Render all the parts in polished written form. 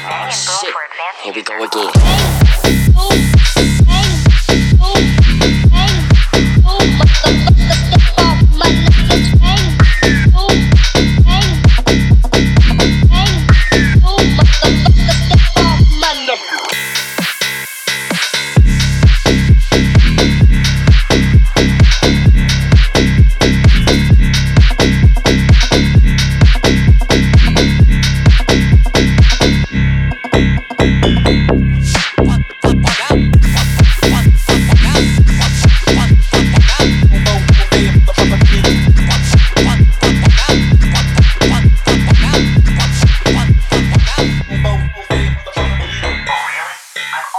Shit, here we go again.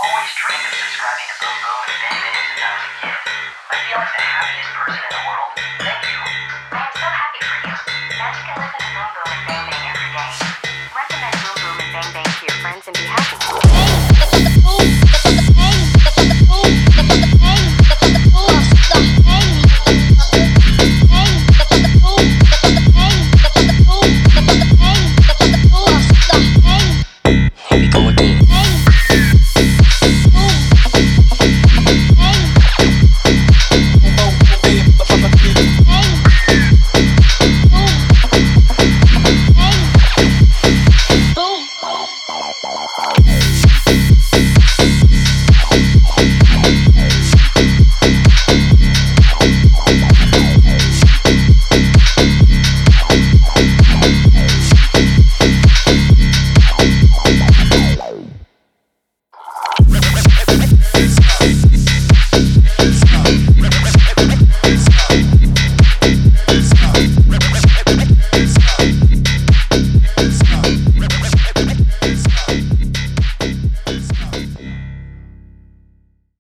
Describing a boom boom and bang bang since I was a kid. I feel like the happiest person in the world.